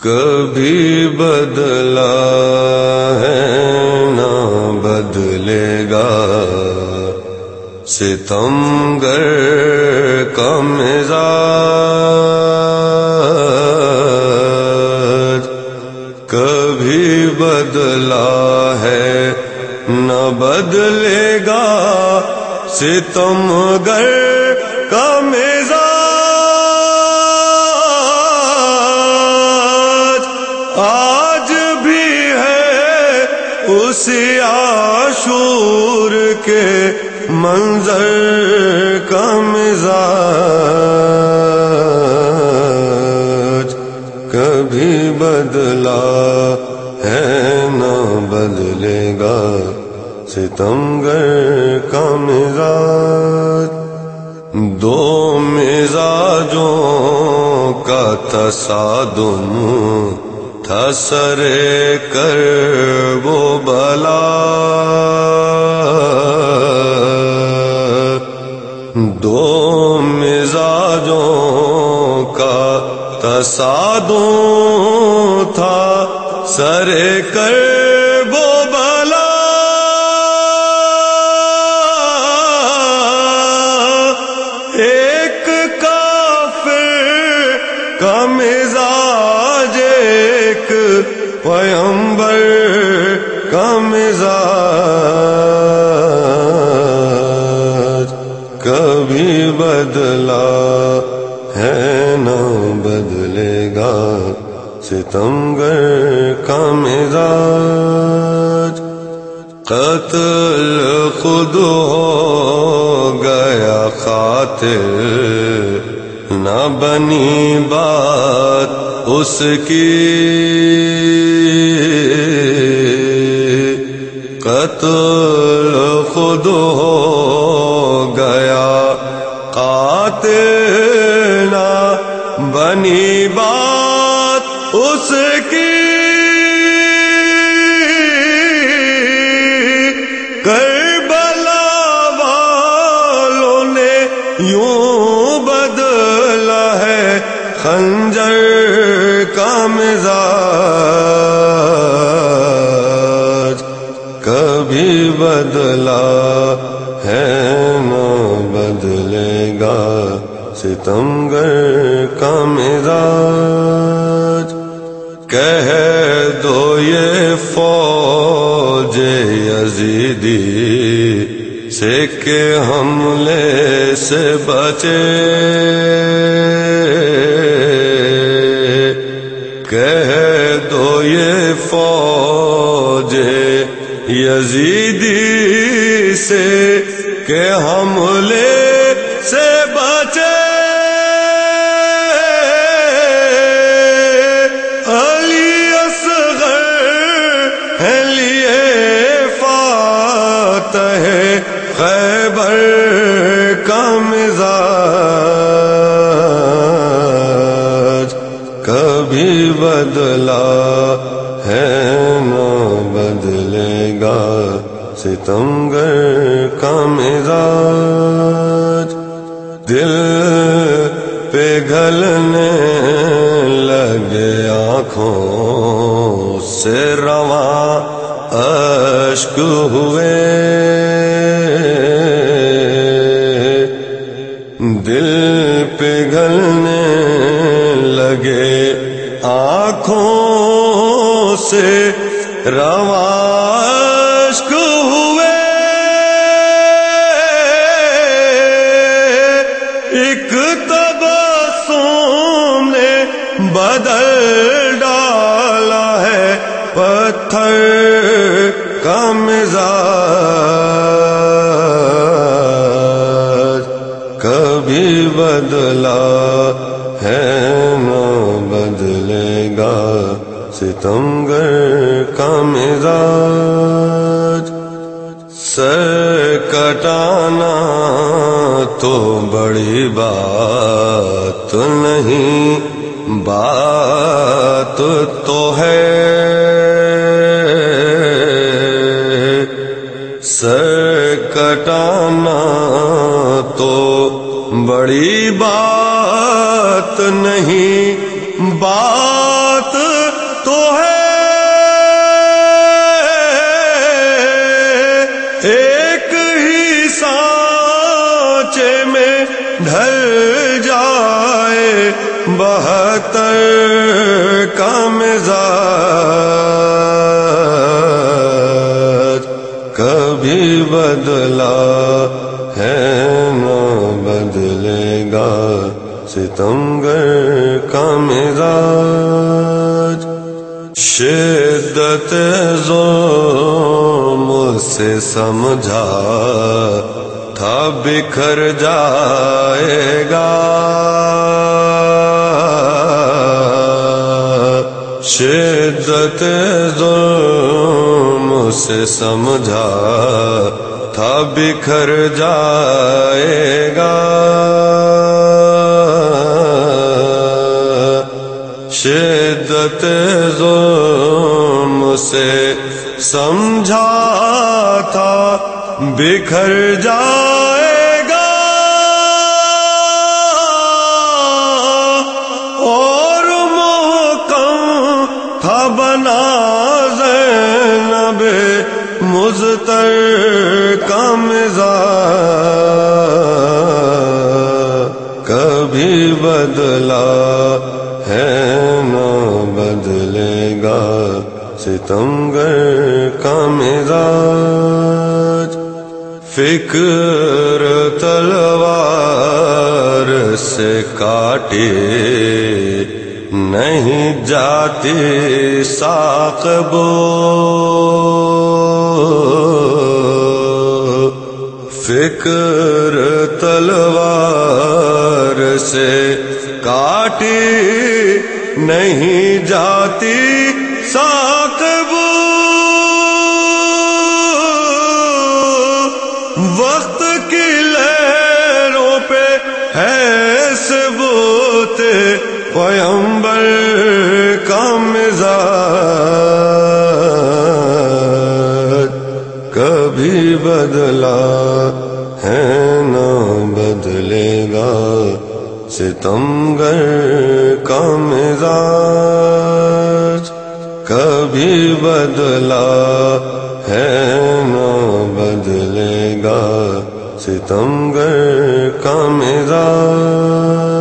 کبھی بدلا ہے نہ بدلے گا ستمگر کا مزاج، کبھی بدلا ہے نہ بدلے گا ستمگر کا مزاج، آج بھی ہے اسی عاشور کے منظر کا مزاج، کبھی بدلا ہے نہ بدلے گا ستمگر کا مزاج، دو مزاجوں کا تصادم تھا سرے کرب و بلا، دو مزاجوں کا تصادم تھا سرے کرب و بلا، ایک کافر کا مزاج ایک پیغمبر کا مزاج، کبھی بدلا ہے نہ بدلے گا ستمگر کا مزاج، قتل خود ہو گیا قاتل نہ بنی بات اس کی، قتل خود ہو گیا قاتل نہ بنی بات اس کی، کربلا والوں نے یوں بدلا ہے خنجر کا مزاج، کبھی بدلا ہے نہ بدلے گا ستمگر کا مزاج، کہہ دو یہ فوج یزیدی سے کہ حملے سے بچے، کہہ دو یہ فوج یزیدی سے کہ حملے سے بچے، علی اصغر ہے لیے فاتح خیبر کا مزاج، کبھی بدلا ہے نہ بدلے گا ستمگر کا مزاج، دل پگھلنے لگے آنکھوں سے رواں اشک ہوئے، دل پگھلنے لگے آنکھوں سے رواں اشک ہوئے، ایک تبسم نے بدل ڈالا ہے پتھر کا مزاج، کبھی بدلا ہے نہ بدلے گا ستمگر کا مزاج، سر کٹانا تو بڑی بات نہیں، بات تو ہے، سر کٹانا تو بڑی بات نہیں، بات تو ہے ایک ہی سانچے میں ڈھل جائے 72 کا مزاج کبھی بدلا ہے نہ بدلے گا ستمگر کا مزاج شدت ظلم سے سمجھا تھا بکھر جائے گا شدت ظلم سے سمجھا تھا بکھر جائے گا شدت ظلم سے سمجھا تھا بکھر جائے گا اور محکم تھا بنا زینب مضطر کا مزاج کبھی بدلا ہے نہ بدلے گا ستمگر کا مزاج فکر تلوار سے کاٹے نہیں جاتی ساق بو فکر تلوار سے کاٹی نہیں جاتی ساق بو وقت کی لہروں پہ ہے ثبوت پیغمبر کا مزاج کبھی بدلا ہے نہ بدلے گا ستمگر کا مزاج کبھی بدلا ہے نہ بدلے گا ستمگر کا مزاج